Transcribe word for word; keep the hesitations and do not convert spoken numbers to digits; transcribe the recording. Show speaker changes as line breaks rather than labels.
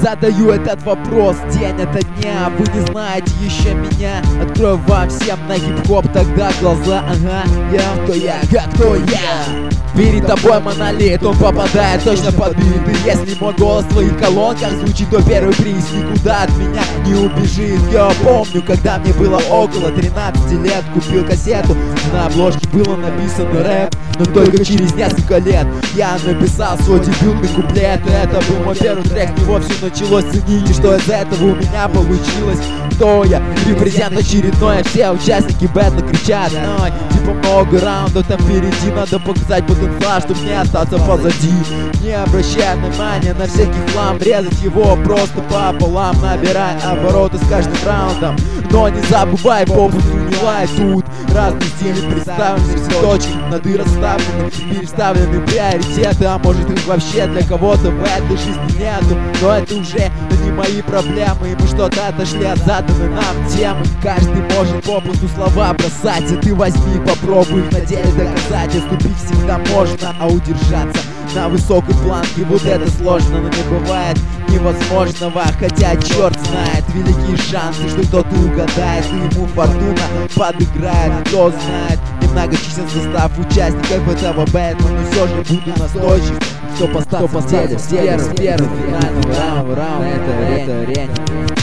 задаю этот вопрос день ото дня. Вы не знаете еще меня, открою вам всем на хип-хоп тогда глаза. Ага, я, кто я, как кто я. Перед тобой монолит, он попадает точно под бит. И если мой голос в твоих колонках звучит, то первый приз никуда от меня не убежит. Я помню, когда мне было около тринадцати лет, купил кассету, на обложке было написано рэп. Но только через несколько лет я написал свой дебютный куплет. Это был мой первый трек, с него все началось. Цените, что из этого у меня получилось. Кто я? Репрезент очередной, все участники бэтла кричат: ой, типа много раундов там впереди, надо показать потенциал, чтобы не остаться позади. Не обращай внимания на всякий хлам, резать его просто пополам, набирай обороты с каждым раундом. Но не забывай, попусту не лай, тут разные стили представлены, все точки нады расставлены, переставлены приоритеты. А может их вообще для кого-то в этой жизни нету, но это уже не мои проблемы, и мы что-то отошли от заданной нам темы. Каждый может попусту слова бросать, а ты возьми, попробуй их на деле доказать. Отступить всегда можно, а удержаться на высокой планке вот это сложно. Но не бывает невозможного, хотя черт знает, великие шансы, что кто-то угадает и ему фортуна подыграет. Кто знает, немногочисленный состав участников этого бэтла, но все же буду настойчив, что поставь в деле, первый, первый финальный раунд, раунд, это, это, это,